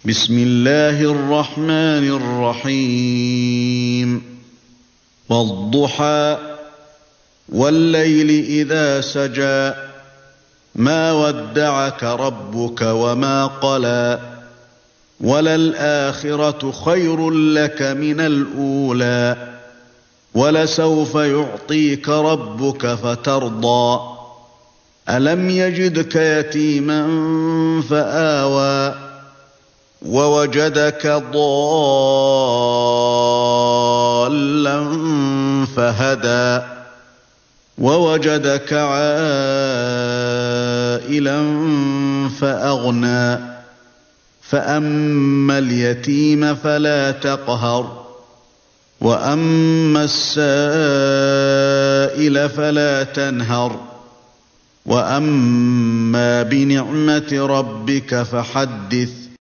بسم الله الرحمن الرحيم والضحى والليل إذا سجى ما ودعك ربك وما قلى وللآخرة خير لك من الأولى ولسوف يعطيك ربك فترضى ألم يجدك يتيما فآوى ووجدك ضالا فهدى ووجدك عائلا فأغنى فأما اليتيم فلا تقهر وأما السائل فلا تنهر وأما بنعمة ربك فحدث